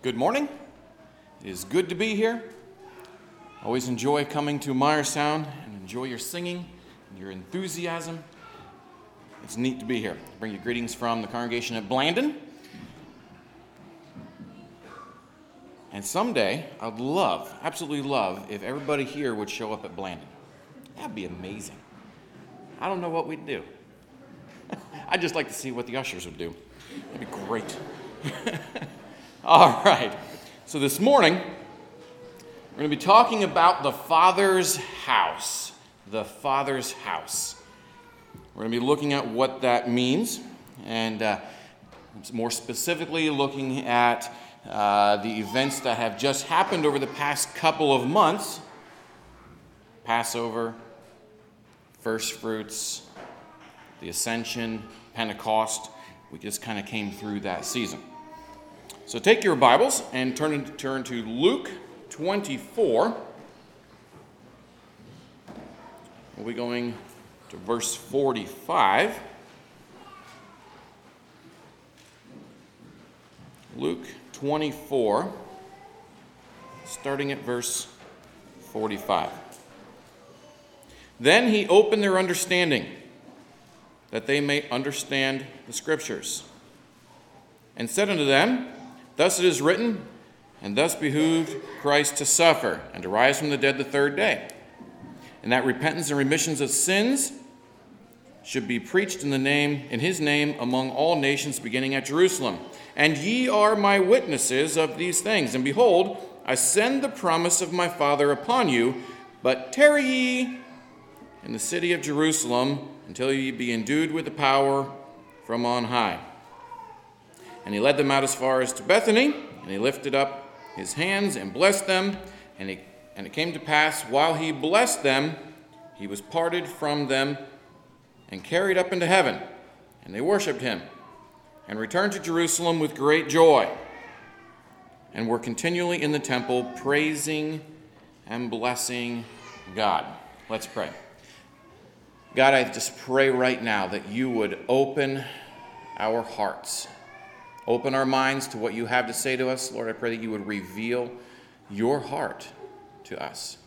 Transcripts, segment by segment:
Good morning. It is good to be here. Always enjoy coming to Myerstown and enjoy your singing and your enthusiasm. It's neat to be here. I bring you greetings from the congregation at Blandon. And someday, I'd absolutely love, if everybody here would show up at Blandon. That'd be amazing. I don't know what we'd do. I'd just like to see what the ushers would do. That'd be great. All right. So this morning, we're going to be talking about the Father's house. The Father's house. We're going to be looking at what that means, and more specifically looking at the events that have just happened over the past couple of months. Passover, first fruits, the Ascension, Pentecost. We just kind of came through that season. So take your Bibles and turn to Luke 24. We'll be going to verse 45. Luke 24, starting at verse 45. Then he opened their understanding, that they may understand the Scriptures, and said unto them, Thus it is written, and thus behooved Christ to suffer, and to rise from the dead the third day, and that repentance and remissions of sins should be preached in his name among all nations, beginning at Jerusalem. And ye are my witnesses of these things. And behold, I send the promise of my Father upon you, but tarry ye in the city of Jerusalem until ye be endued with the power from on high. And he led them out as far as to Bethany, and he lifted up his hands and blessed them. And it came to pass, while he blessed them, he was parted from them and carried up into heaven. And they worshipped him, and returned to Jerusalem with great joy, and were continually in the temple, praising and blessing God. Let's pray. God, I just pray right now that you would open our hearts, open our minds to what you have to say to us. Lord, I pray that you would reveal your heart to us.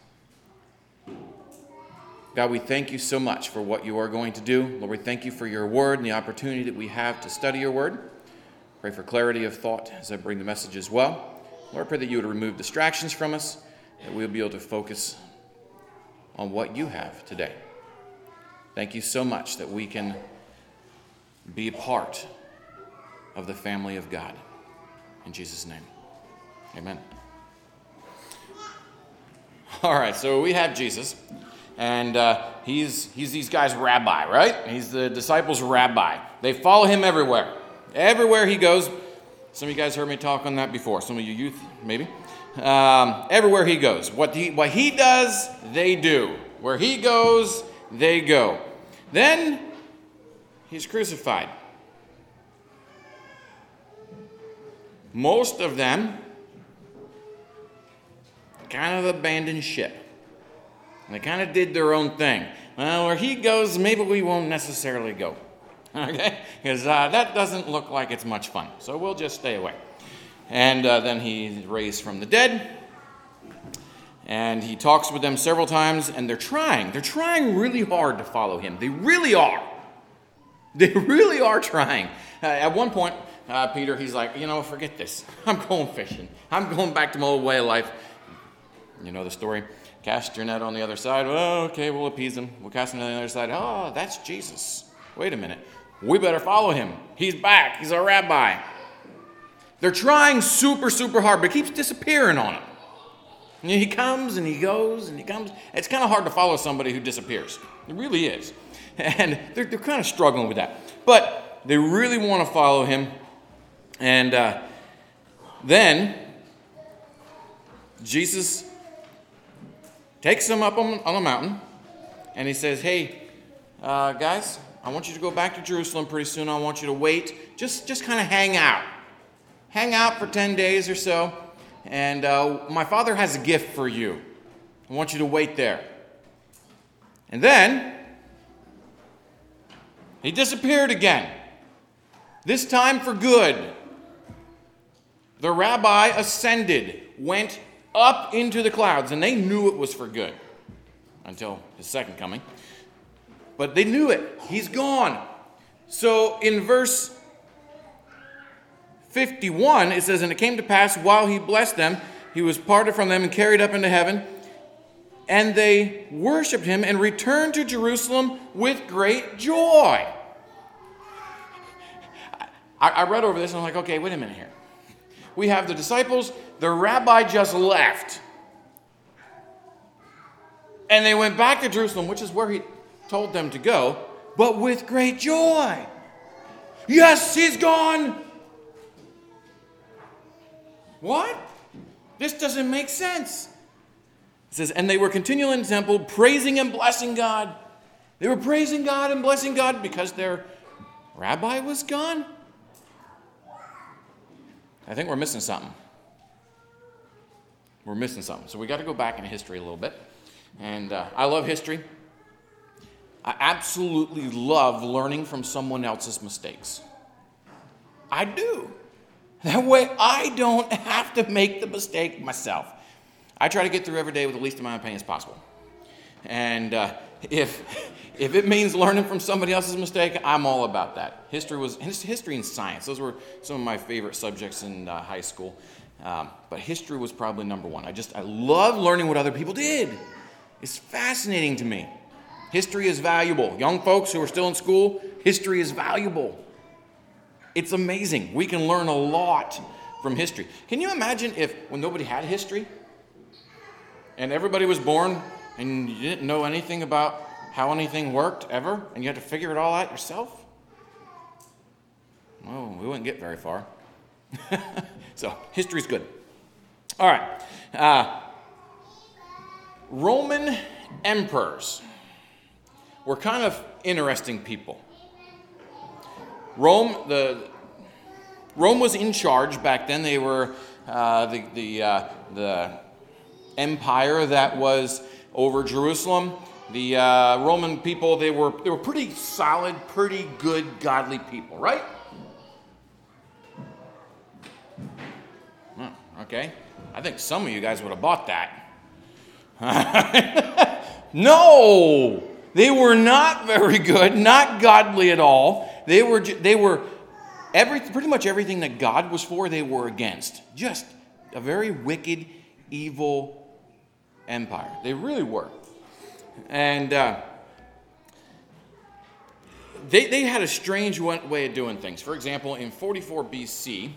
God, we thank you so much for what you are going to do. Lord, we thank you for your word and the opportunity that we have to study your word. Pray for clarity of thought as I bring the message as well. Lord, I pray that you would remove distractions from us, that we'll be able to focus on what you have today. Thank you so much that we can be a part of the family of God. In Jesus' name, amen. All right, so we have Jesus, and he's these guys' rabbi, right? He's the disciples' rabbi. They follow him everywhere. Everywhere he goes. Some of you guys heard me talk on that before. Some of you youth, maybe. Everywhere he goes. What he does, they do. Where he goes, they go. Then he's crucified. Most of them kind of abandoned ship. They kind of did their own thing. Well, where he goes, maybe we won't necessarily go. Okay? Because that doesn't look like it's much fun. So we'll just stay away. And then he's raised from the dead. And he talks with them several times, and they're trying really hard to follow him. They really are. They really are trying. At one point, Peter, he's like, forget this. I'm going fishing. I'm going back to my old way of life. You know the story. Cast your net on the other side. Oh, okay, we'll appease him. We'll cast him on the other side. Oh, that's Jesus. Wait a minute. We better follow him. He's back. He's our rabbi. They're trying super, super hard, but it keeps disappearing on him. And he comes and he goes and he comes. It's kind of hard to follow somebody who disappears. It really is. And they're kind of struggling with that. But they really want to follow him. And then Jesus takes them up on a mountain, and he says, hey, guys, I want you to go back to Jerusalem pretty soon. I want you to wait. Just kind of hang out. Hang out for 10 days or so. And my Father has a gift for you. I want you to wait there. And then he disappeared again. This time for good. The rabbi ascended, went up into the clouds, and they knew it was for good until his second coming. But they knew it. He's gone. So in verse 51, it says, "And it came to pass, while he blessed them, he was parted from them and carried up into heaven. And they worshipped him and returned to Jerusalem with great joy." I read over this and I'm like, okay, wait a minute here. We have the disciples, the rabbi just left. And they went back to Jerusalem, which is where he told them to go, but with great joy. Yes, he's gone. What? This doesn't make sense. It says, "And they were continually in the temple, praising and blessing God." They were praising God and blessing God because their rabbi was gone. I think we're missing something. We're missing something. So we got to go back in history a little bit. And I love history. I absolutely love learning from someone else's mistakes. I do. That way I don't have to make the mistake myself. I try to get through every day with the least amount of pain as possible. And if it means learning from somebody else's mistake, I'm all about that. History and science. Those were some of my favorite subjects in high school. But history was probably number one. I love learning what other people did. It's fascinating to me. History is valuable. Young folks who are still in school, history is valuable. It's amazing. We can learn a lot from history. Can you imagine when nobody had history and everybody was born and you didn't know anything about how anything worked ever and you had to figure it all out yourself? Well, we wouldn't get very far. So, history's good. All right. Roman emperors were kind of interesting people. Rome was in charge back then. They were the empire that was over Jerusalem. The Roman people, they were pretty solid, pretty good, godly people, right? Okay. I think some of you guys would have bought that. No! They were not very good, not godly at all. They were pretty much everything that God was for, they were against. Just a very wicked, evil empire. They really were. And they had a strange way of doing things. For example, in 44 BC,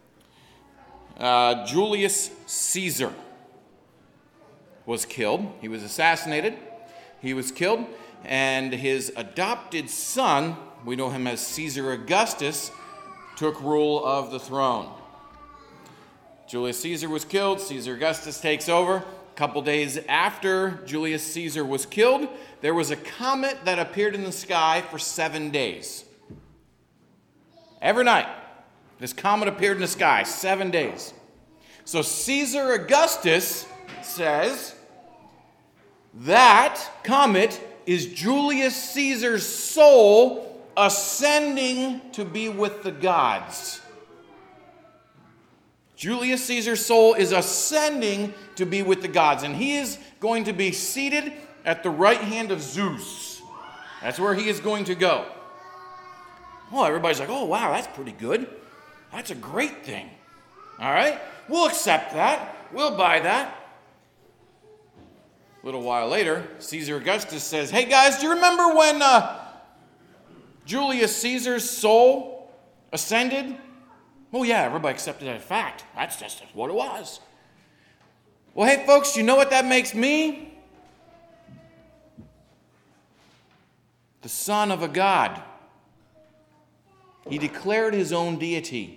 Julius Caesar was killed. He was assassinated. He was killed. And his adopted son, we know him as Caesar Augustus, took rule of the throne. Julius Caesar was killed. Caesar Augustus takes over. A couple days after Julius Caesar was killed, there was a comet that appeared in the sky for 7 days. Every night, this comet appeared in the sky, 7 days. So Caesar Augustus says that comet is Julius Caesar's soul ascending to be with the gods. Julius Caesar's soul is ascending to be with the gods, and he is going to be seated at the right hand of Zeus. That's where he is going to go. Well, everybody's like, oh, wow, that's pretty good. That's a great thing. All right, we'll accept that. We'll buy that. A little while later, Caesar Augustus says, hey guys, do you remember when Julius Caesar's soul ascended? Oh yeah, everybody accepted that fact. That's just what it was. Well, hey folks, you know what that makes me? The son of a god. He declared his own deity.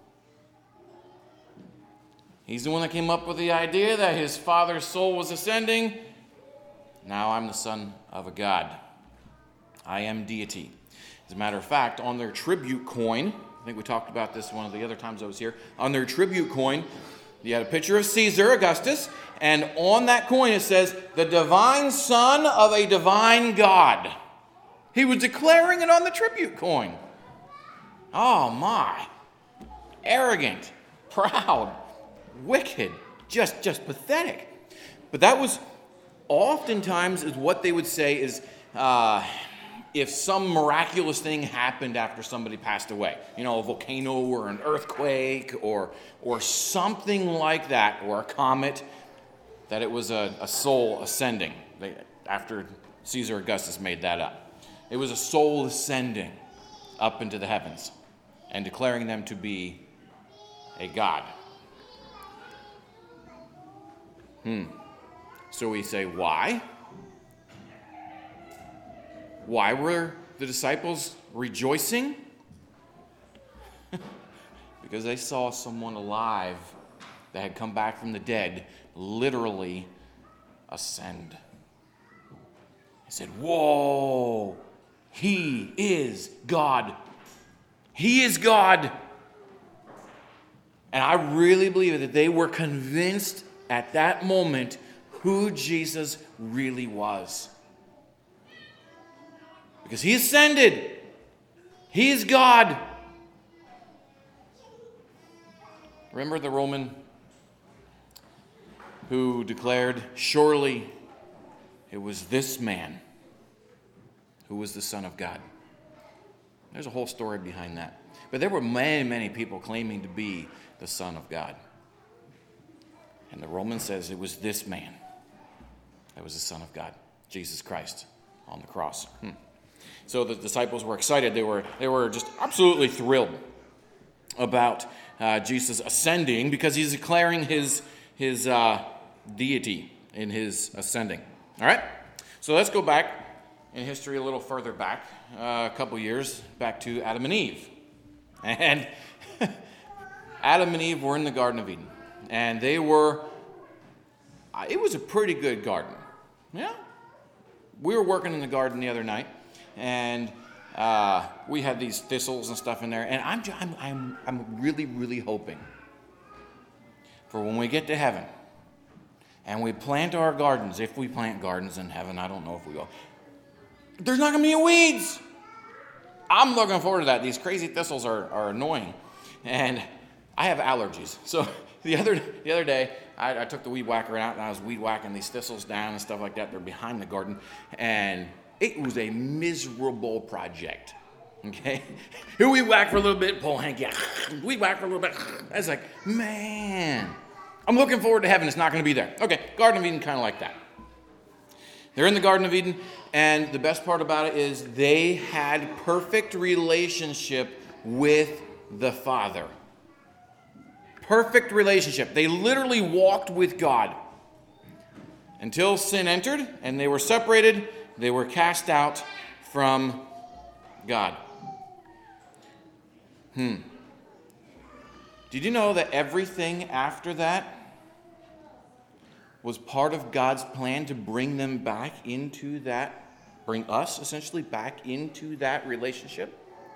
He's the one that came up with the idea that his father's soul was ascending. Now I'm the son of a god. I am deity. As a matter of fact, on their tribute coin, I think we talked about this one of the other times I was here, on their tribute coin, you had a picture of Caesar Augustus, and on that coin it says, the divine son of a divine god. He was declaring it on the tribute coin. Oh my. Arrogant. proud, wicked, just pathetic. But that was oftentimes is what they would say is if some miraculous thing happened after somebody passed away, a volcano or an earthquake or something like that, or a comet, that it was a soul ascending. After Caesar Augustus made that up. It was a soul ascending up into the heavens and declaring them to be a god. So we say, why? Why were the disciples rejoicing? Because they saw someone alive that had come back from the dead literally ascend. They said, whoa, he is God. He is God. And I really believe that they were convinced at that moment who Jesus really was. Because he ascended. He is God. Remember the Roman who declared, surely it was this man who was the Son of God. There's a whole story behind that. But there were many, many people claiming to be the Son of God. And the Roman says it was this man that was the Son of God, Jesus Christ, on the cross. So the disciples were excited. They were just absolutely thrilled about Jesus ascending because he's declaring his deity in his ascending. All right? So let's go back in history a little further back, a couple years, back to Adam and Eve. And Adam and Eve were in the Garden of Eden. And it was a pretty good garden. Yeah? We were working in the garden the other night, and we had these thistles and stuff in there. And I'm really, really hoping for when we get to heaven, and we plant our gardens, if we plant gardens in heaven, I don't know if we will, there's not going to be weeds. I'm looking forward to that. These crazy thistles are annoying. And I have allergies. So the other day, I took the weed whacker out, and I was weed whacking these thistles down and stuff like that. They're behind the garden. And it was a miserable project. Okay? Here we whack for a little bit, pull hanky out. We whack for a little bit. I was like, man, I'm looking forward to heaven. It's not going to be there. Okay, Garden of Eden, kind of like that. They're in the Garden of Eden, and the best part about it is they had perfect relationship with the Father. Perfect relationship. They literally walked with God until sin entered, and they were separated. They were cast out from God. Did you know that everything after that was part of God's plan to bring them back into that, bring us essentially back into that relationship?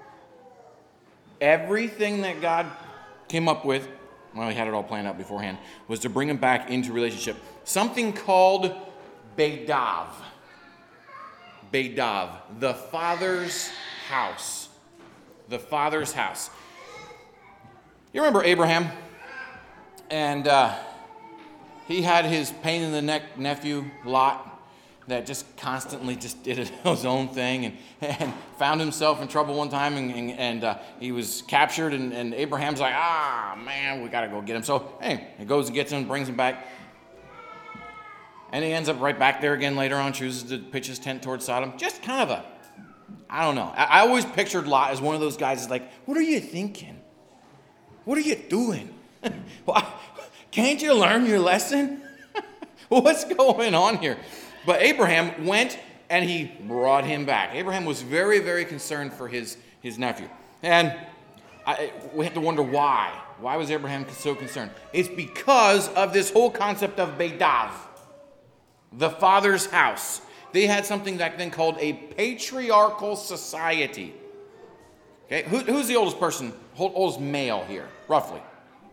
Everything that God came up with, well, he had it all planned out beforehand, was to bring them back into relationship. Something called Bedav. Bedav, the Father's house. The Father's house. You remember Abraham? And he had his pain-in-the-neck nephew, Lot, that just constantly just did his own thing and found himself in trouble one time, and he was captured, and Abraham's like, man, we got to go get him. So, hey, he goes and gets him, brings him back. And he ends up right back there again later on, chooses to pitch his tent towards Sodom. Just kind of I don't know. I always pictured Lot as one of those guys that's like, what are you thinking? What are you doing? Can't you learn your lesson? What's going on here? But Abraham went and he brought him back. Abraham was very, very concerned for his nephew. And we have to wonder why. Why was Abraham so concerned? It's because of this whole concept of Bedav, the Father's house. They had something back then called a patriarchal society. Okay, who's the oldest person, oldest male here, roughly?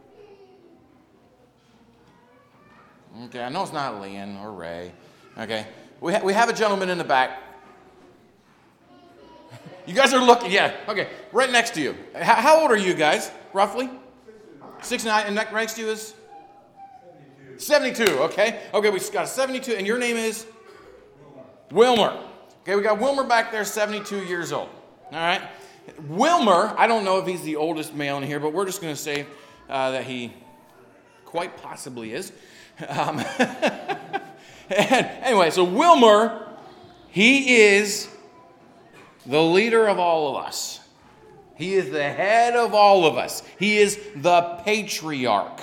Okay, I know it's not Leon or Ray. Okay, we have a gentleman in the back. You guys are looking, yeah. Okay, right next to you. How old are you guys, roughly? 69, and next to you is? 72, okay. Okay, we got a 72, and your name is? Wilmer. Okay, we got Wilmer back there, 72 years old. All right. Wilmer, I don't know if he's the oldest male in here, but we're just going to say that he quite possibly is. And anyway, so Wilmer, he is the leader of all of us. He is the head of all of us. He is the patriarch.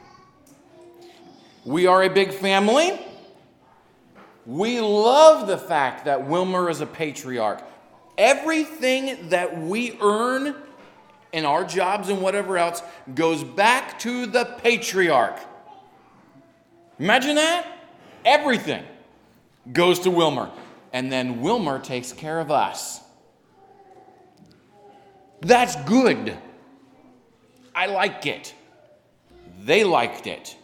We are a big family. We love the fact that Wilmer is a patriarch. Everything that we earn in our jobs and whatever else goes back to the patriarch. Imagine that. Everything goes to Wilmer. And then Wilmer takes care of us. That's good. I like it. They liked it.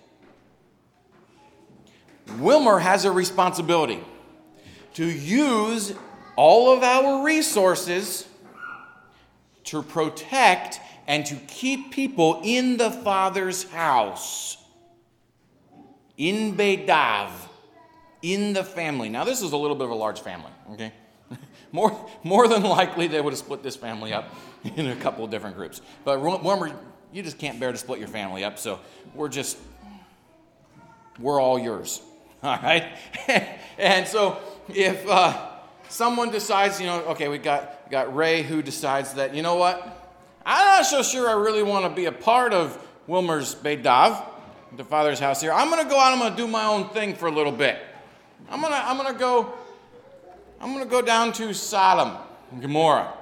Wilmer has a responsibility to use all of our resources to protect and to keep people in the Father's house. In Beit Dav. In the family. Now, this is a little bit of a large family, okay? More than likely, they would have split this family up in a couple of different groups. But Wilmer, you just can't bear to split your family up, so we're all yours. All right? And so if someone decides, okay, we got Ray who decides that, you know what? I'm not so sure I really want to be a part of Wilmer's Beit Dav, the Father's house here. I'm going to go out, I'm going to do my own thing for a little bit. I'm going to go down to Sodom and Gomorrah.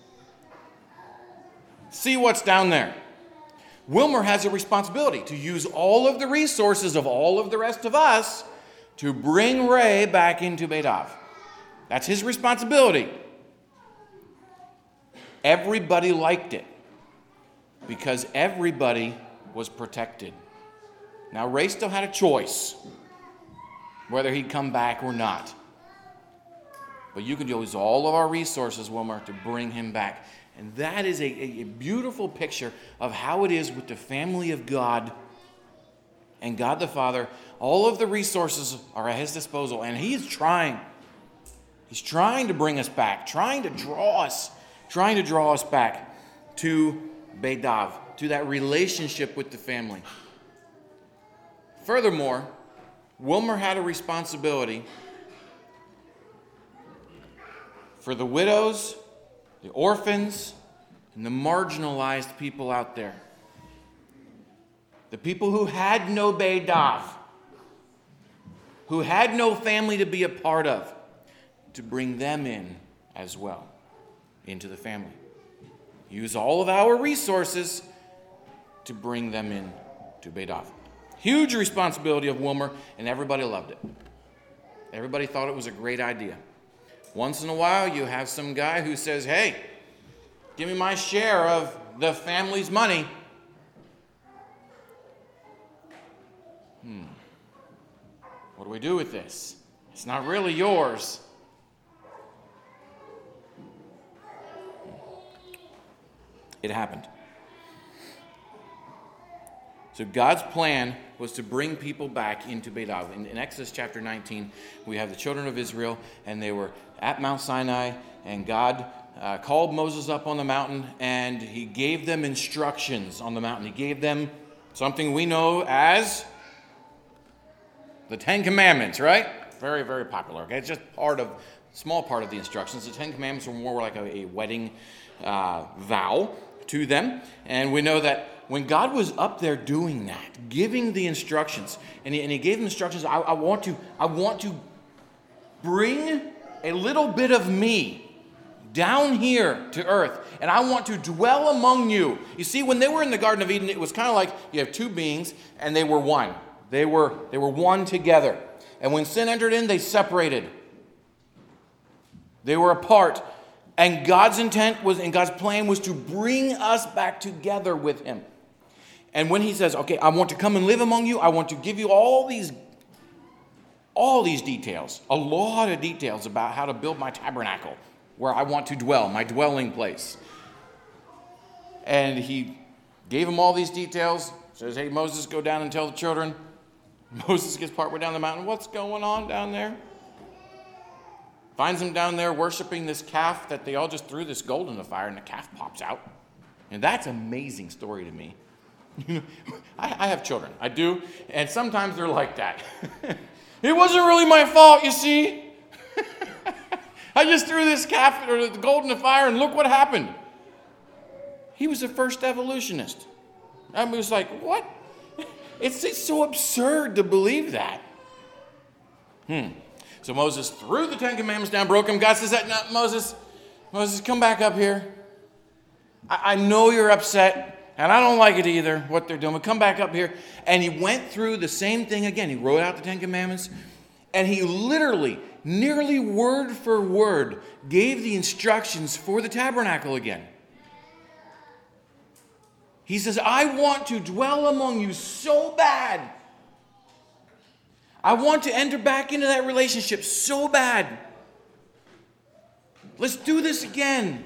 See what's down there. Wilmer has a responsibility to use all of the resources of all of the rest of us to bring Ray back into Beit Dav. That's his responsibility. Everybody liked it because everybody was protected. Now, Ray still had a choice whether he'd come back or not. But you can use all of our resources, Wilmer, to bring him back. And that is a beautiful picture of how it is with the family of God and God the Father. All of the resources are at his disposal, and he's trying. He's trying to bring us back, trying to draw us back to Beit Dav, to that relationship with the family. Furthermore, Wilmer had a responsibility for the widows, the orphans, and the marginalized people out there. The people who had no Beit Dav, who had no family to be a part of, to bring them in as well, into the family. Use all of our resources to bring them in to Beit Dav. Huge responsibility of Wilmer, and everybody loved it. Everybody thought it was a great idea. Once in a while, you have some guy who says, hey, give me my share of the family's money. What do we do with this? It's not really yours. It happened. So God's plan was to bring people back into Beit Dav. In Exodus chapter 19, we have the children of Israel, and they were at Mount Sinai, and God called Moses up on the mountain, and he gave them instructions on the mountain. He gave them something we know as the Ten Commandments, right? Very, very popular. Okay, it's just small part of the instructions. The Ten Commandments were more like a wedding vow to them, and we know that when God was up there doing that, giving the instructions, and he gave them instructions, I want to bring a little bit of me down here to earth, and I want to dwell among you. You see, when they were in the Garden of Eden, it was kind of like you have two beings, and they were one. They were one together. And when sin entered in, they separated. They were apart. And God's intent was, and God's plan was to bring us back together with him. And when he says, okay, I want to come and live among you, I want to give you all these details, a lot of details about how to build my tabernacle, where I want to dwell, my dwelling place. And he gave him all these details, Says, hey, Moses, go down and tell the children. Moses gets partway down the mountain. What's going on down there? Finds them down there worshiping this calf that they all just threw this gold in the fire, and the calf pops out. And that's an amazing story to me. I have children. I do. And sometimes they're like that. It wasn't really my fault, you see. I just threw this calf or the gold in the fire, and look what happened. He was the first evolutionist. I was like, what? It's so absurd to believe that. So Moses threw the Ten Commandments down, broke them. God says, no, Moses, come back up here. I know you're upset, and I don't like it either, what they're doing, but come back up here. And he went through the same thing again. He wrote out the Ten Commandments, and he literally, nearly word for word, gave the instructions for the tabernacle again. He says, I want to dwell among you so bad. I want to enter back into that relationship so bad. Let's do this again.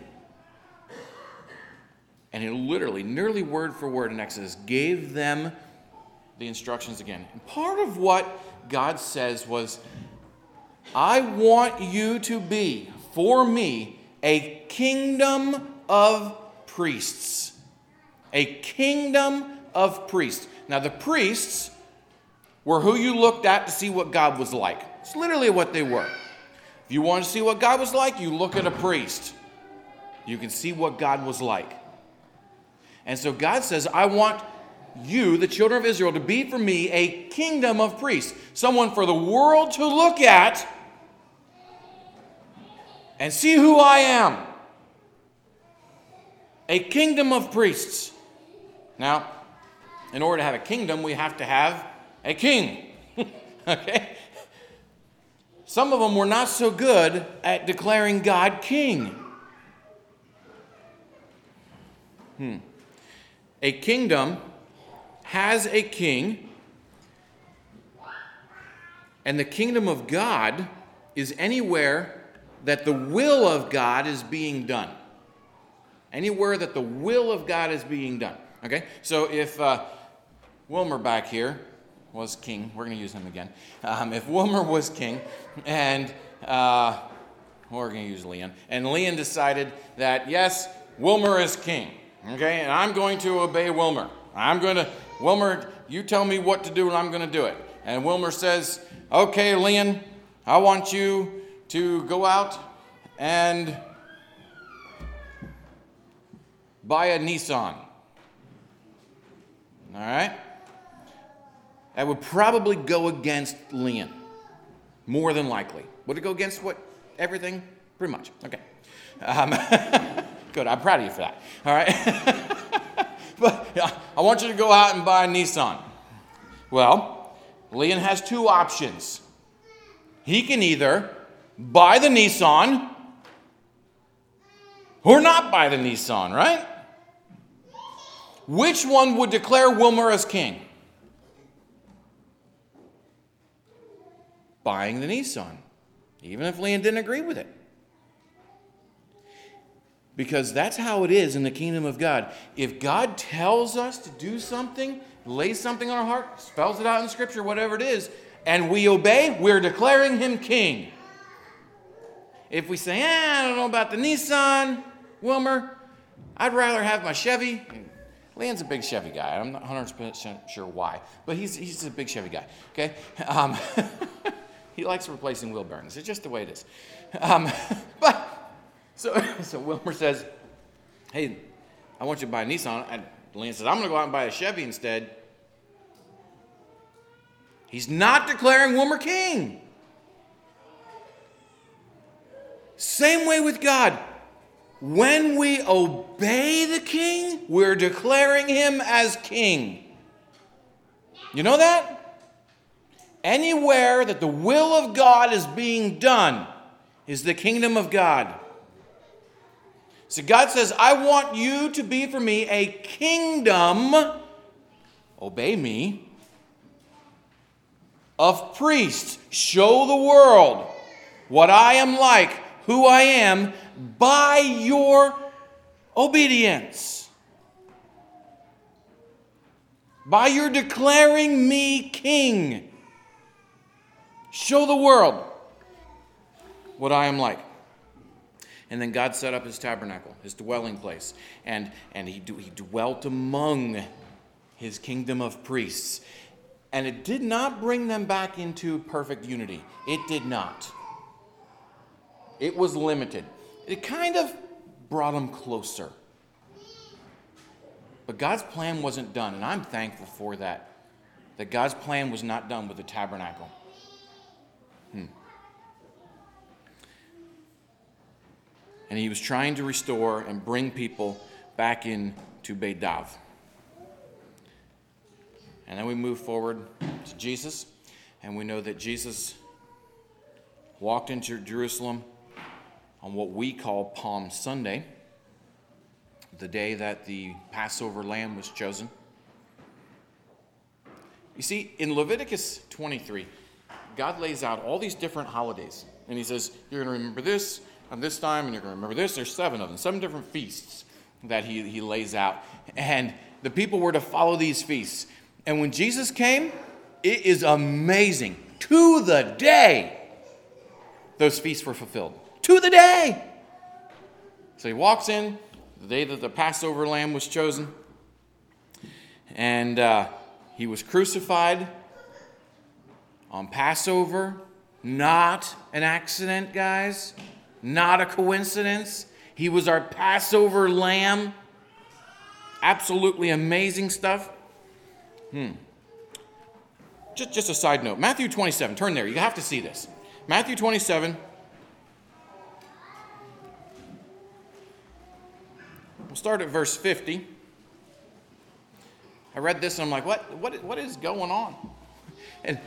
And he literally, nearly word for word in Exodus, gave them the instructions again. And part of what God says was, I want you to be, for me, a kingdom of priests. A kingdom of priests. Now, the priests were who you looked at to see what God was like. It's literally what they were. If you want to see what God was like, you look at a priest. You can see what God was like. And so God says, I want you, the children of Israel, to be for me a kingdom of priests. Someone for the world to look at and see who I am. A kingdom of priests. Now, in order to have a kingdom, we have to have a king. Okay? Some of them were not so good at declaring God king. A kingdom has a king, and the kingdom of God is anywhere that the will of God is being done. Anywhere that the will of God is being done. Okay? So if Wilmer back here was king, we're going to use him again. If Wilmer was king, and we're going to use Leon, and Leon decided that, yes, Wilmer is king. Okay? And I'm going to obey Wilmer. Wilmer, you tell me what to do, and I'm going to do it. And Wilmer says, okay, Leon, I want you to go out and buy a Nissan. All right? That would probably go against Leon. More than likely. Would it go against everything? Pretty much. Okay. Good. I'm proud of you for that. All right? But I want you to go out and buy a Nissan. Well, Leon has two options. He can either buy the Nissan or not buy the Nissan, right? Which one would declare Wilmer as king? Buying the Nissan, even if Leon didn't agree with it. Because that's how it is in the kingdom of God. If God tells us to do something, lays something on our heart, spells it out in Scripture, whatever it is, and we obey, we're declaring him king. If we say, I don't know about the Nissan, Wilmer, I'd rather have my Chevy. Leon's a big Chevy guy. I'm not 100% sure why, but he's a big Chevy guy, okay? He likes replacing wheel bearings. It's just the way it is. So Wilmer says, hey, I want you to buy a Nissan. And Leon says, I'm going to go out and buy a Chevy instead. He's not declaring Wilmer king. Same way with God. When we obey the king, we're declaring him as king. You know that? Anywhere that the will of God is being done is the kingdom of God. So God says, I want you to be for me a kingdom, obey me, of priests. Show the world what I am like, who I am, by your obedience. by your declaring me king. Show the world what I am like. And then God set up his tabernacle, his dwelling place. And he dwelt among his kingdom of priests. And it did not bring them back into perfect unity. It did not. It was limited. It kind of brought them closer. But God's plan wasn't done, and I'm thankful for that. That God's plan was not done with the tabernacle. And he was trying to restore and bring people back into Beit Dav. And then we move forward to Jesus, and we know that Jesus walked into Jerusalem on what we call Palm Sunday, the day that the Passover lamb was chosen. You see, in Leviticus 23, God lays out all these different holidays. And he says, you're going to remember this on this time, and you're going to remember this. There's 7 of them, 7 different feasts that he lays out. And the people were to follow these feasts. And when Jesus came, it is amazing. To the day, those feasts were fulfilled. To the day. So he walks in, the day that the Passover lamb was chosen. And he was crucified on Passover. Not an accident, guys. Not a coincidence. He was our Passover lamb. Absolutely amazing stuff. Just a side note. Matthew 27. Turn there. You have to see this. Matthew 27. We'll start at verse 50. I read this and I'm like, what is going on? And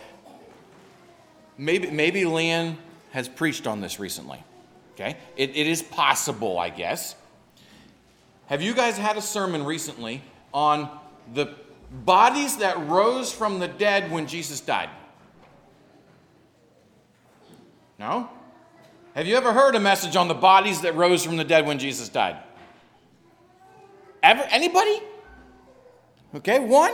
maybe Leanne has preached on this recently. Okay? It is possible, I guess. Have you guys had a sermon recently on the bodies that rose from the dead when Jesus died? No? Have you ever heard a message on the bodies that rose from the dead when Jesus died? Ever? Anybody? Okay, one?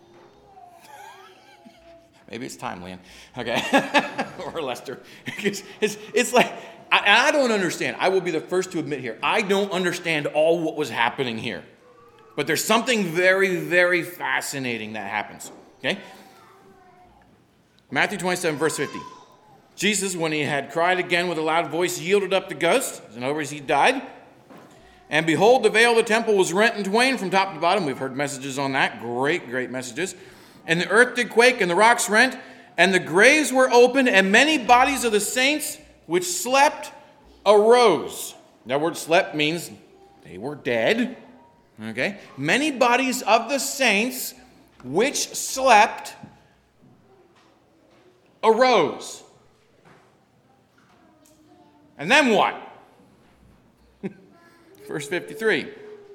Maybe it's time, Leanne. Okay. Or Lester. It's like, I don't understand. I will be the first to admit here, I don't understand all what was happening here. But there's something very, very fascinating that happens. Okay? Matthew 27, verse 50. Jesus, when he had cried again with a loud voice, yielded up the ghost. In other words, he died. And behold, the veil of the temple was rent in twain from top to bottom. We've heard messages on that. Great, great messages. And the earth did quake, and the rocks rent, and the graves were opened, and many bodies of the saints which slept arose. That word slept means they were dead. Okay? Many bodies of the saints which slept arose. And then what? Verse 53.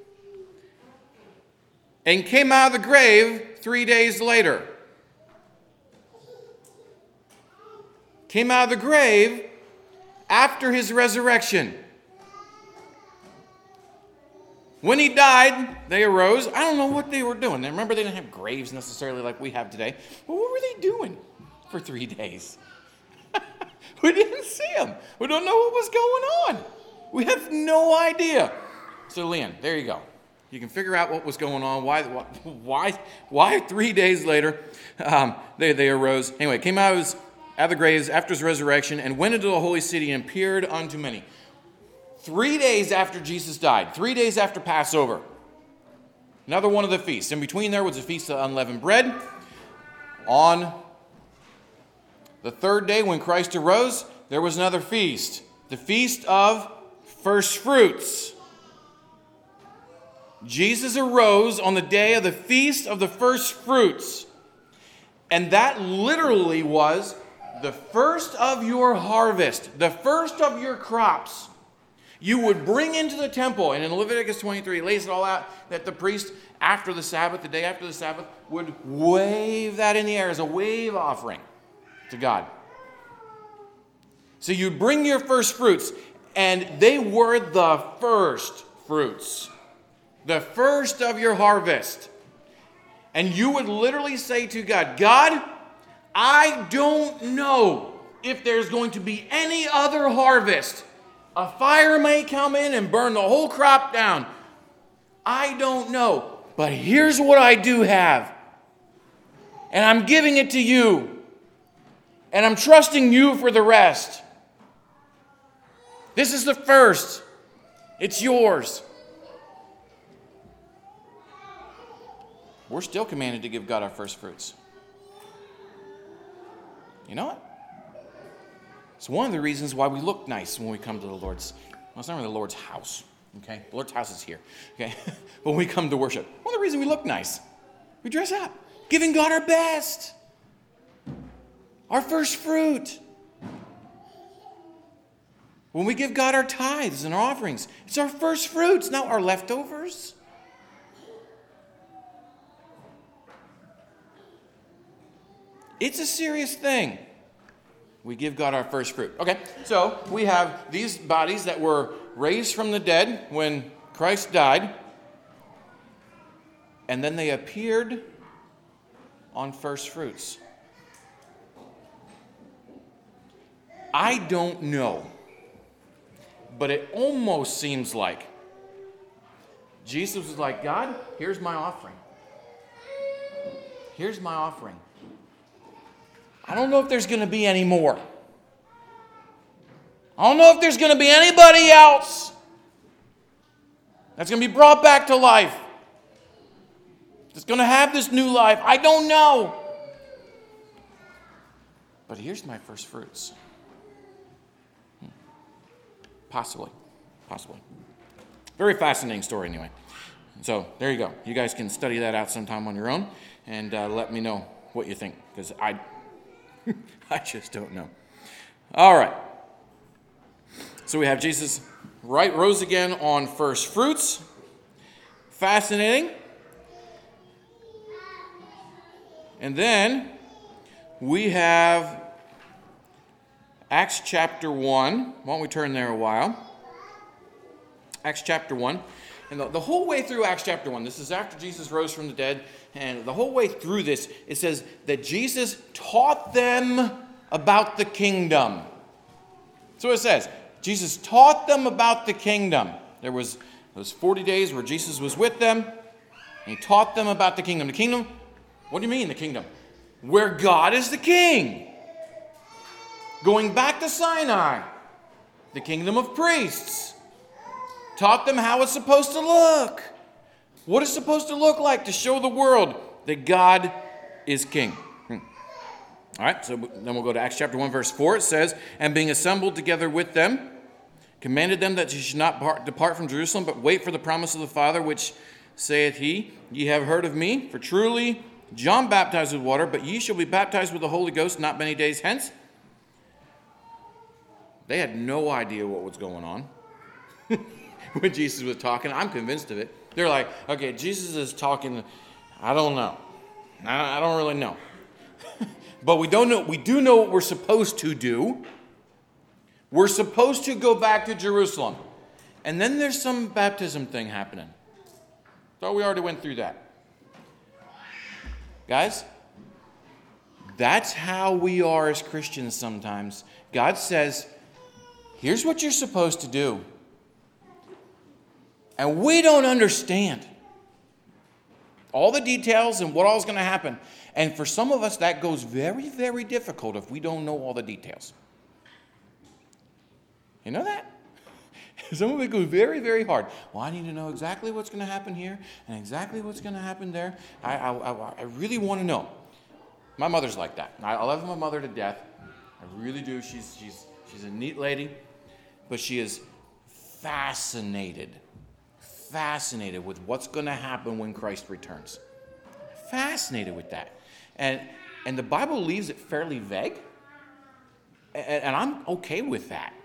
And came out of the grave 3 days later. Came out of the grave after his resurrection. When he died, they arose. I don't know what they were doing. Remember, they didn't have graves necessarily like we have today. But what were they doing for 3 days? We didn't see them. We don't know what was going on. We have no idea. So, Leanne, there you go. You can figure out what was going on, why 3 days later they arose. Anyway, came out of the graves after his resurrection and went into the holy city and appeared unto many. 3 days after Jesus died, 3 days after Passover, another one of the feasts. In between there was a feast of unleavened bread. On the third day when Christ arose, there was another feast, the feast of first fruits. Jesus arose on the day of the feast of the first fruits. And that literally was the first of your harvest, the first of your crops. You would bring into the temple, and in Leviticus 23, it lays it all out, that the priest, after the Sabbath, the day after the Sabbath, would wave that in the air as a wave offering to God. So you bring your first fruits, and they were the first fruits, the first of your harvest. and you would literally say to God, God, I don't know if there's going to be any other harvest. A fire may come in and burn the whole crop down. I don't know. But here's what I do have. And I'm giving it to you. And I'm trusting you for the rest. This is the first. It's yours. We're still commanded to give God our first fruits. You know what? It's one of the reasons why we look nice when we come to the Lord's. Well, it's not really the Lord's house. Okay? The Lord's house is here. Okay? But when we come to worship, one of the reasons we look nice. We dress up. Giving God our best. Our first fruit. When we give God our tithes and our offerings, it's our first fruits, not our leftovers. It's a serious thing. We give God our first fruit. Okay, so we have these bodies that were raised from the dead when Christ died, and then they appeared on first fruits. I don't know, but it almost seems like Jesus was like, God, here's my offering. Here's my offering. I don't know if there's going to be any more. I don't know if there's going to be anybody else that's going to be brought back to life, that's going to have this new life. I don't know. But here's my first fruits. Possibly. Very fascinating story anyway. So there you go. You guys can study that out sometime on your own and let me know what you think, because I just don't know. All right. So we have Jesus rose again on first fruits. Fascinating. And then we have Acts chapter 1. Why don't we turn there a while? Acts chapter 1. And the whole way through Acts chapter 1, this is after Jesus rose from the dead, and the whole way through this, it says that Jesus taught them about the kingdom. So it says, Jesus taught them about the kingdom. There was those 40 days where Jesus was with them, and he taught them about the kingdom. The kingdom, what do you mean the kingdom? Where God is the king. Going back to Sinai, the kingdom of priests. Taught them how it's supposed to look. What it's supposed to look like to show the world that God is king. All right, so then we'll go to Acts chapter 1, verse 4. It says, and being assembled together with them, commanded them that ye should not depart from Jerusalem, but wait for the promise of the Father, which saith he, ye have heard of me, for truly John baptized with water, but ye shall be baptized with the Holy Ghost not many days hence. They had no idea what was going on when Jesus was talking. I'm convinced of it. They're like, okay, Jesus is talking. I don't know. I don't really know. But we don't know. We do know what we're supposed to do. We're supposed to go back to Jerusalem. And then there's some baptism thing happening. Thought we already went through that. Guys, that's how we are as Christians sometimes. God says, here's what you're supposed to do. And we don't understand all the details and what all is going to happen. And for some of us, that goes very, very difficult if we don't know all the details. You know that? Some of it goes very, very hard. Well, I need to know exactly what's going to happen here and exactly what's going to happen there. I really want to know. My mother's like that. I love my mother to death. I really do. She's a neat lady, but she is fascinated with what's going to happen when Christ returns. Fascinated with that. And the Bible leaves it fairly vague. And I'm okay with that.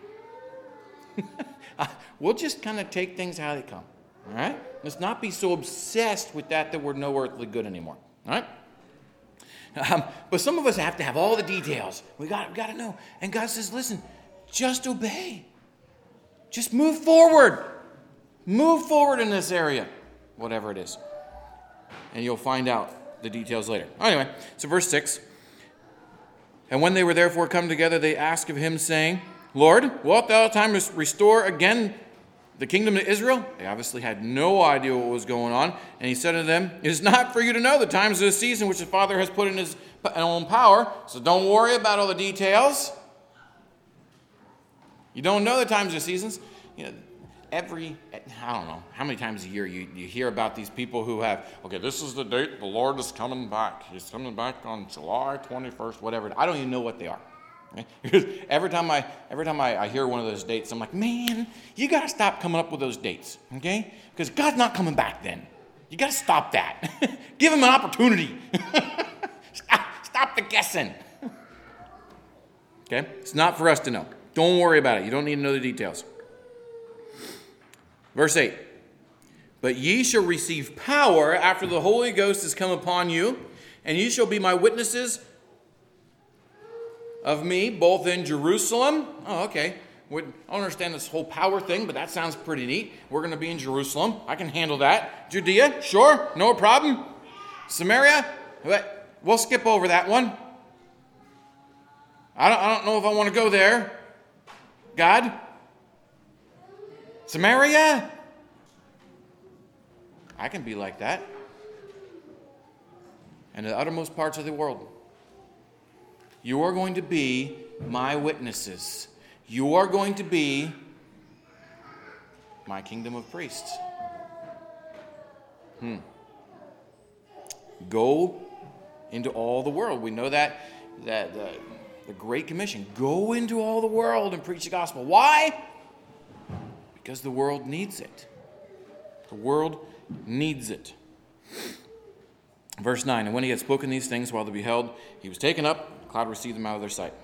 We'll just kind of take things how they come. All right? Let's not be so obsessed with that we're no earthly good anymore. All right? But some of us have to have all the details. We got to know. And God says, listen, just obey. Just move forward. Move forward in this area, whatever it is. And you'll find out the details later. Anyway, so verse 6. And when they were therefore come together, they asked of him, saying, Lord, wilt thou at time restore again the kingdom to Israel? They obviously had no idea what was going on. And he said to them, it is not for you to know the times of the season which the Father has put in his own power. So don't worry about all the details. You don't know the times of the seasons. You know, I don't know, how many times a year you hear about these people who have, okay, this is the date the Lord is coming back. He's coming back on July 21st, whatever. I don't even know what they are. Okay? Because every time I hear one of those dates, I'm like, man, you got to stop coming up with those dates, okay? Because God's not coming back then. You got to stop that. Give him an opportunity. Stop the guessing. Okay? It's not for us to know. Don't worry about it. You don't need to know the details. Verse 8, but ye shall receive power after the Holy Ghost is come upon you, and ye shall be my witnesses of me, both in Jerusalem. Oh, okay. I don't understand this whole power thing, but that sounds pretty neat. We're going to be in Jerusalem. I can handle that. Judea, sure, no problem. Samaria, we'll skip over that one. I don't know if I want to go there. God? Samaria? I can be like that. And the uttermost parts of the world. You are going to be my witnesses. You are going to be my kingdom of priests. Go into all the world. We know that the Great Commission. Go into all the world and preach the gospel. Why? Because the world needs it. The world needs it. Verse 9, and when he had spoken these things while they beheld, he was taken up, the cloud received him out of their sight.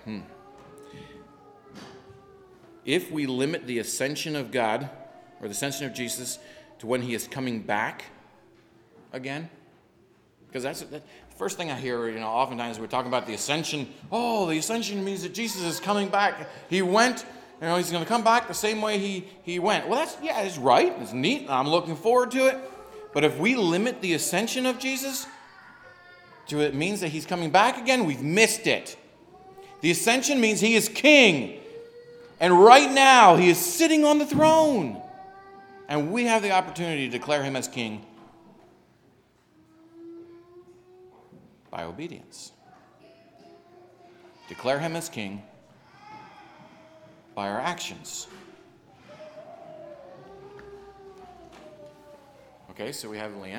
If we limit the ascension of God, or the ascension of Jesus, to when he is coming back again, because that's the first thing I hear, oftentimes we're talking about the ascension. Oh, the ascension means that Jesus is coming back. He went, he's going to come back the same way he went. Well, it's right. It's neat. I'm looking forward to it. But if we limit the ascension of Jesus to it means that he's coming back again, we've missed it. The ascension means he is king. And right now, he is sitting on the throne. And we have the opportunity to declare him as king by obedience. Declare him as king by our actions. Okay, so we have Leanne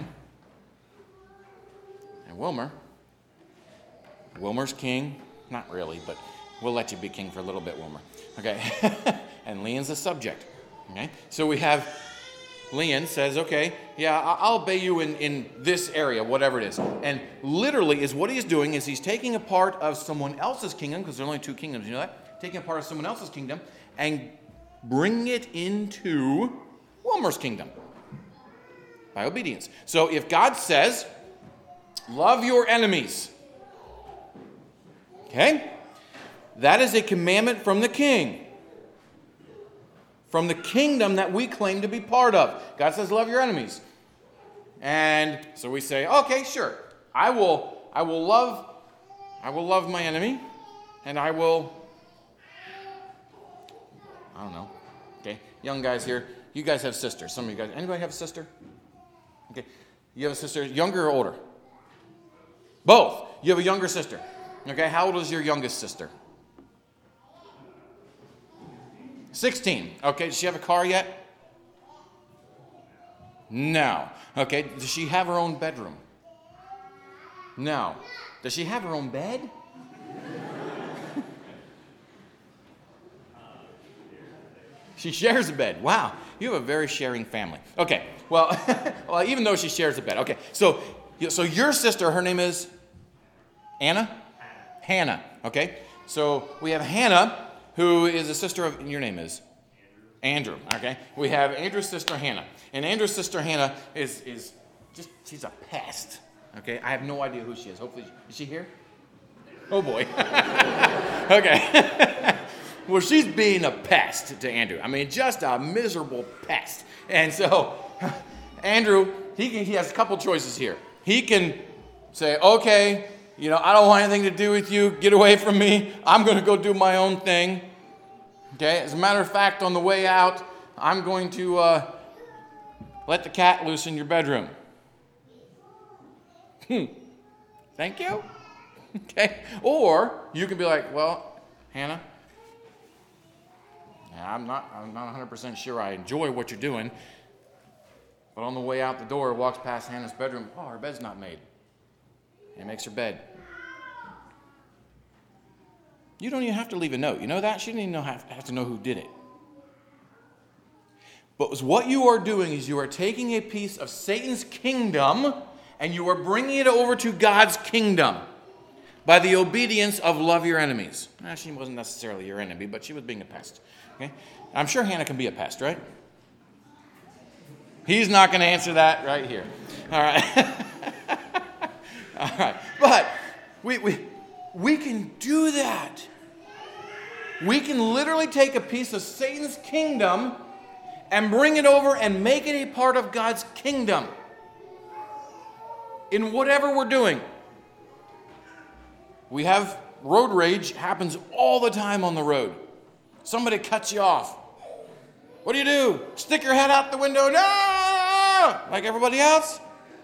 and Wilmer. Wilmer's king. Not really, but we'll let you be king for a little bit, Wilmer. Okay, and Leanne's the subject. Okay, so we have Leanne says, okay, yeah, I'll obey you in this area, whatever it is. And literally is what he's doing is he's taking a part of someone else's kingdom, because there are only two kingdoms, you know that? Taking a part of someone else's kingdom and bringing it into Wilmer's kingdom by obedience. So if God says, love your enemies, okay, that is a commandment from the king. From the kingdom that we claim to be part of. God says, love your enemies. And so we say, okay, sure. I will love my enemy, and I don't know. Okay, young guys here, you guys have sisters. Some of you guys, anybody have a sister? Okay, you have a sister, younger or older? Both. You have a younger sister. Okay, how old is your youngest sister? 16. Okay, does she have a car yet? No. Okay, does she have her own bedroom? No. Does she have her own bed? She shares a bed. Wow, you have a very sharing family. Okay, well, even though she shares a bed. Okay, so your sister, her name is Anna? Hannah. Okay, so we have Hannah, who is a sister of, and your name is? Andrew. Okay, we have Andrew's sister Hannah. And Andrew's sister Hannah is just, she's a pest. Okay, I have no idea who she is. Hopefully, is she here? Oh boy. Okay. Well, she's being a pest to Andrew. I mean, just a miserable pest. And so, Andrew, he has a couple choices here. He can say, okay, I don't want anything to do with you. Get away from me. I'm going to go do my own thing. Okay, as a matter of fact, on the way out, I'm going to let the cat loose in your bedroom. Thank you. Okay, or you can be like, well, Hannah, I'm not 100% sure I enjoy what you're doing, but on the way out the door, walks past Hannah's bedroom. Oh, her bed's not made. And makes her bed. You don't even have to leave a note. You know that? She didn't even have to know who did it. But what you are doing is you are taking a piece of Satan's kingdom and you are bringing it over to God's kingdom by the obedience of love your enemies. She wasn't necessarily your enemy, but she was being a pest. Okay? I'm sure Hannah can be a pest, right? He's not going to answer that right here. All right. All right. But we can do that. We can literally take a piece of Satan's kingdom and bring it over and make it a part of God's kingdom in whatever we're doing. We have road rage, happens all the time on the road. Somebody cuts you off. What do? Stick your head out the window? No! Like everybody else?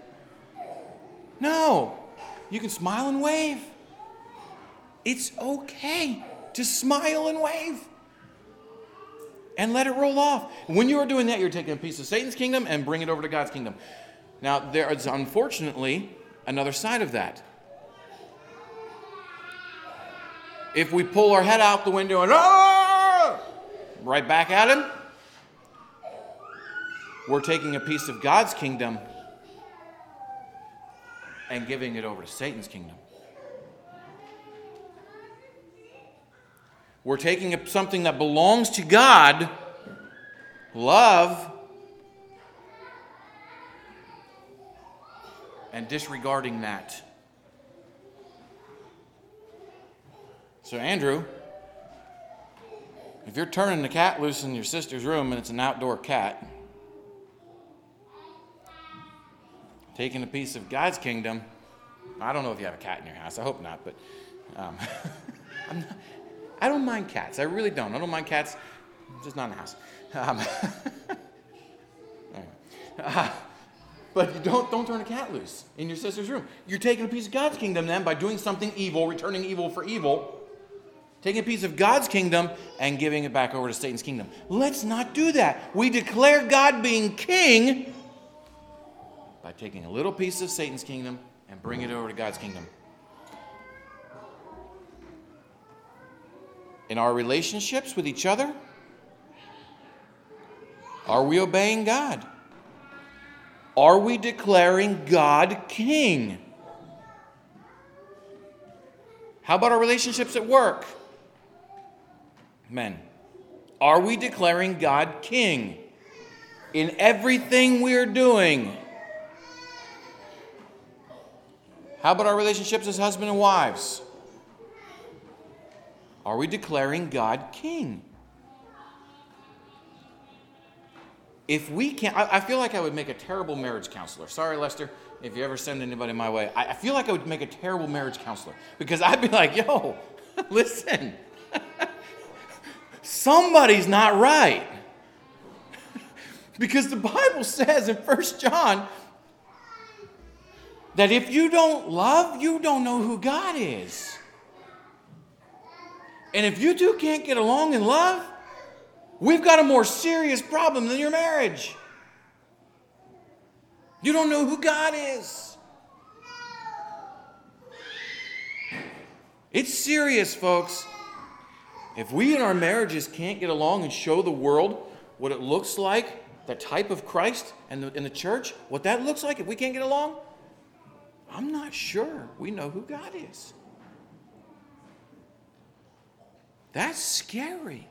No. You can smile and wave. It's okay to smile and wave. And let it roll off. When you are doing that, you're taking a piece of Satan's kingdom and bring it over to God's kingdom. Now, there is unfortunately another side of that. If we pull our head out the window and right back at him, we're taking a piece of God's kingdom and giving it over to Satan's kingdom. We're taking something that belongs to God, love, and disregarding that. So Andrew, if you're turning the cat loose in your sister's room and it's an outdoor cat, taking a piece of God's kingdom, I don't know if you have a cat in your house. I hope not, but I don't mind cats. I really don't. I don't mind cats, just not in the house. But you don't turn a cat loose in your sister's room. You're taking a piece of God's kingdom then by doing something evil, returning evil for evil, taking a piece of God's kingdom and giving it back over to Satan's kingdom. Let's not do that. We declare God being king by taking a little piece of Satan's kingdom and bring it over to God's kingdom. In our relationships with each other, are we obeying God? Are we declaring God king? How about our relationships at work? Men, are we declaring God king in everything we're doing? How about our relationships as husband and wives? Are we declaring God king? If we can't, I feel like I would make a terrible marriage counselor. Sorry, Lester, if you ever send anybody my way. I feel like I would make a terrible marriage counselor because I'd be like, yo, listen, somebody's not right. Because the Bible says in 1 John that if you don't love, you don't know who God is. And if you two can't get along in love, we've got a more serious problem than your marriage. You don't know who God is. It's serious, folks. If we in our marriages can't get along and show the world what it looks like, the type of Christ and in the church, what that looks like, if we can't get along, I'm not sure we know who God is. That's scary.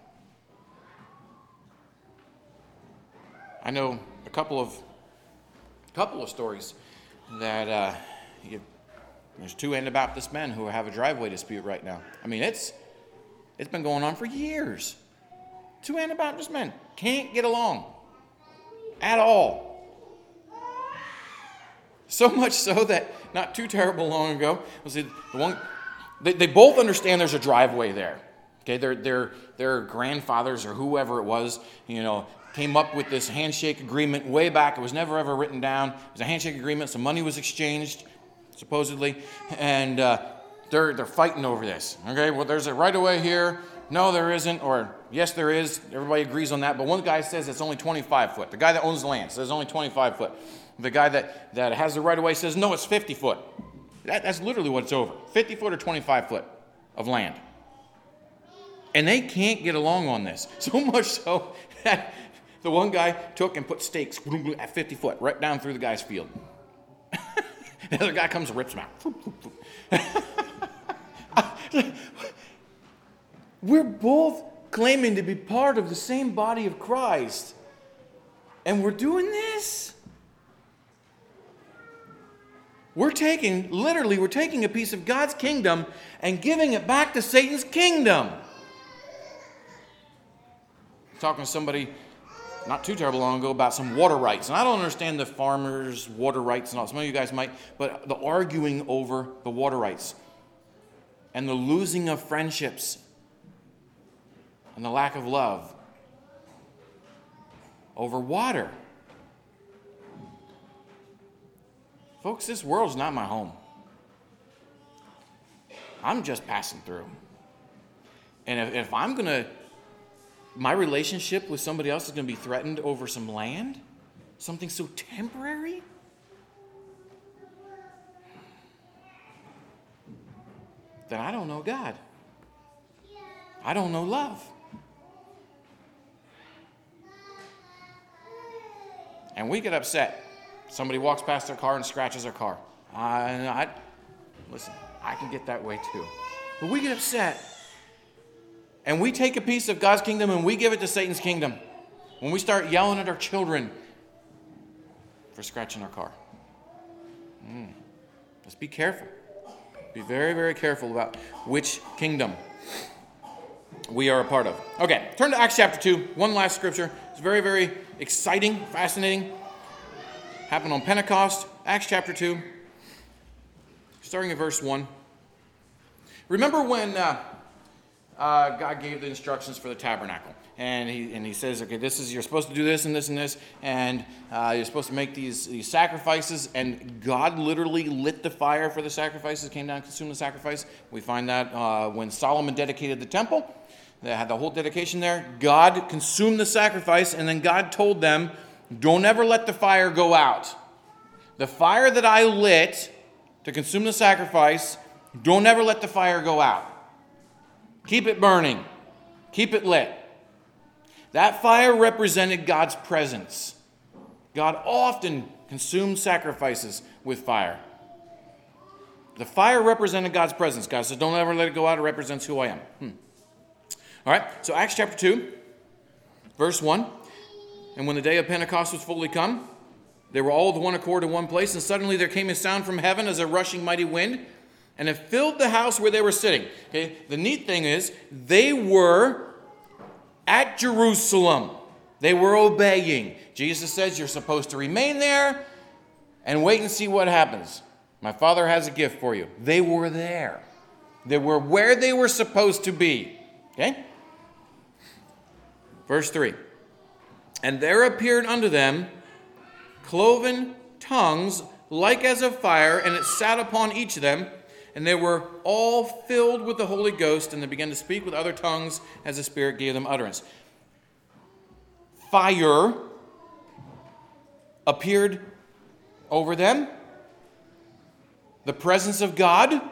I know a couple of stories that there's two Anabaptist men who have a driveway dispute right now. I mean, it's been going on for years. Two Anabaptist men can't get along at all. So much so that not too terrible long ago. They both understand there's a driveway there. Okay, their grandfathers or whoever it was, came up with this handshake agreement way back. It was never ever written down. It was a handshake agreement. Some money was exchanged, supposedly, and they're fighting over this. Okay, well, there's a right of way here. No, there isn't, or yes, there is. Everybody agrees on that, but one guy says it's only 25 foot. The guy that owns the land says it's only 25 foot. The guy that has the right of way says, no, it's 50 foot. That's literally what it's over, 50 foot or 25 foot of land. And they can't get along on this, so much so that the one guy took and put stakes at 50 foot right down through the guy's field. The other guy comes and rips them out. We're both claiming to be part of the same body of Christ, and we're doing this. We're taking a piece of God's kingdom and giving it back to Satan's kingdom. Talking to somebody not too terrible long ago about some water rights. And I don't understand the farmers' water rights and all. Some of you guys might, but the arguing over the water rights and the losing of friendships and the lack of love over water. Folks, this world's not my home. I'm just passing through. And if I'm going to, my relationship with somebody else is going to be threatened over some land, something so temporary, then I don't know God. I don't know love. And we get upset. Somebody walks past their car and scratches their car. Listen, I can get that way too. But we get upset. And we take a piece of God's kingdom and we give it to Satan's kingdom. When we start yelling at our children for scratching our car. Let's be careful. Be very, very careful about which kingdom we are a part of. Okay, turn to Acts chapter 2. One last scripture. It's very, very exciting, fascinating. Happened on Pentecost. Acts chapter 2. Starting at verse 1. Remember when God gave the instructions for the tabernacle? And he says, okay, you're supposed to do this and this and this, and you're supposed to make these sacrifices, and God literally lit the fire for the sacrifices, came down and consumed the sacrifice. We find that when Solomon dedicated the temple, they had the whole dedication there. God consumed the sacrifice, and then God told them, don't ever let the fire go out. The fire that I lit to consume the sacrifice, don't ever let the fire go out. Keep it burning. Keep it lit. That fire represented God's presence. God often consumed sacrifices with fire. The fire represented God's presence. God says, don't ever let it go out. It represents who I am. All right, so Acts chapter 2, verse 1. And when the day of Pentecost was fully come, they were all with one accord in one place, and suddenly there came a sound from heaven as a rushing mighty wind, and it filled the house where they were sitting. Okay, the neat thing is, they were at Jerusalem. They were obeying. Jesus says you're supposed to remain there and wait and see what happens. My Father has a gift for you. They were there. They were where they were supposed to be. Okay? Verse 3. And there appeared unto them cloven tongues like as of fire, and it sat upon each of them. And they were all filled with the Holy Ghost, and they began to speak with other tongues as the Spirit gave them utterance. Fire appeared over them. The presence of God.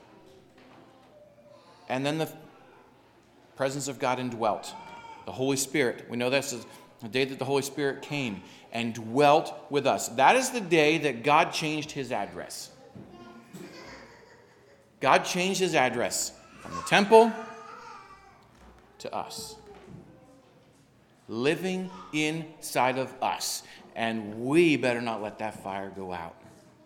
And then the presence of God indwelt. The Holy Spirit. We know that's the day that the Holy Spirit came and dwelt with us. That is the day that God changed his address. God changed his address from the temple to us. Living inside of us. And we better not let that fire go out.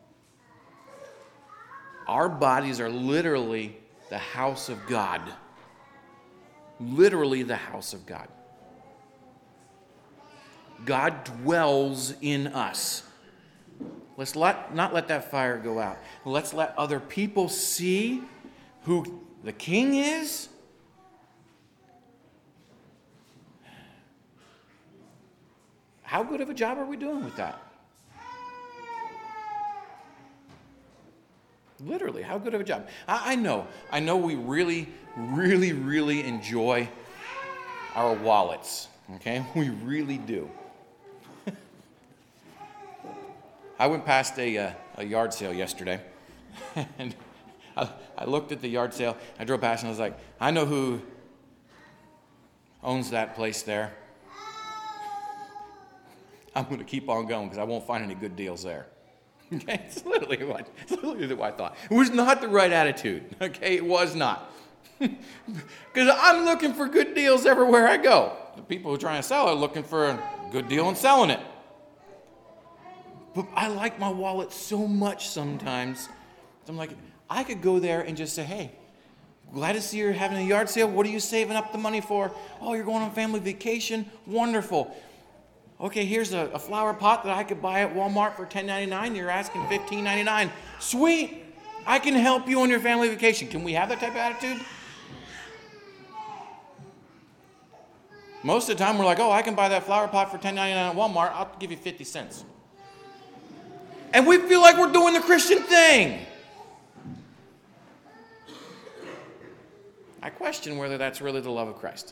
Our bodies are literally the house of God. Literally the house of God. God dwells in us. Let's not let that fire go out. Let's let other people see who the King is. How good of a job are we doing with that? Literally, how good of a job? I know we really, really, really enjoy our wallets, okay? We really do. I went past a yard sale yesterday, and I looked at the yard sale. I drove past, and I was like, I know who owns that place there. I'm going to keep on going because I won't find any good deals there. Okay, it's literally what I thought. It was not the right attitude. Okay, it was not. Because I'm looking for good deals everywhere I go. The people who are trying to sell are looking for a good deal and selling it. But I like my wallet so much sometimes. I'm like, I could go there and just say, hey, glad to see you're having a yard sale. What are you saving up the money for? Oh, you're going on family vacation? Wonderful. Okay, here's a flower pot that I could buy at Walmart for $10.99. You're asking $15.99. Sweet. I can help you on your family vacation. Can we have that type of attitude? Most of the time we're like, oh, I can buy that flower pot for $10.99 at Walmart. I'll give you 50 cents. And we feel like we're doing the Christian thing. I question whether that's really the love of Christ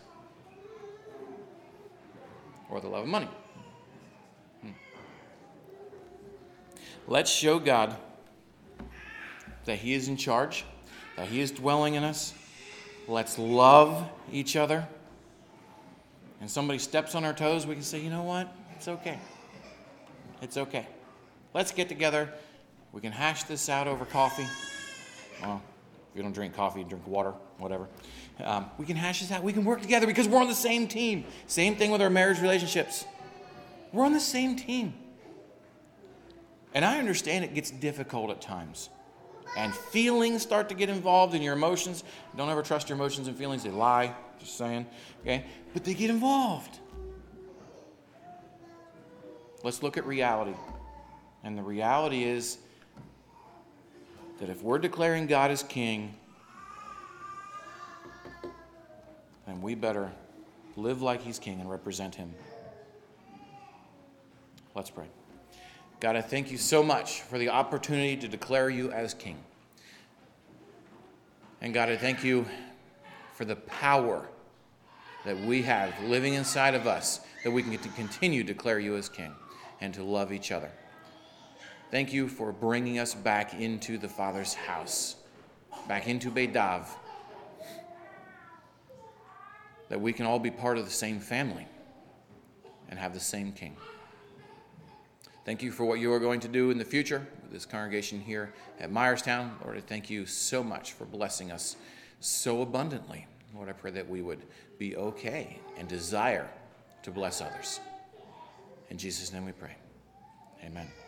or the love of money. Let's show God that He is in charge, that He is dwelling in us. Let's love each other. And somebody steps on our toes, we can say, you know what? It's okay. It's okay. Let's get together. We can hash this out over coffee. Well, if you don't drink coffee, drink water, whatever. We can hash this out. We can work together because we're on the same team. Same thing with our marriage relationships. We're on the same team. And I understand it gets difficult at times. And feelings start to get involved in your emotions. Don't ever trust your emotions and feelings. They lie. Just saying. Okay? But they get involved. Let's look at reality. And the reality is that if we're declaring God as King, then we better live like He's King and represent Him. Let's pray. God, I thank You so much for the opportunity to declare You as King. And God, I thank You for the power that we have living inside of us, that we can get to continue to declare You as King and to love each other. Thank You for bringing us back into the Father's house, back into Beit Dav, that we can all be part of the same family and have the same King. Thank You for what You are going to do in the future with this congregation here at Myerstown. Lord, I thank You so much for blessing us so abundantly. Lord, I pray that we would be okay and desire to bless others. In Jesus' name we pray. Amen.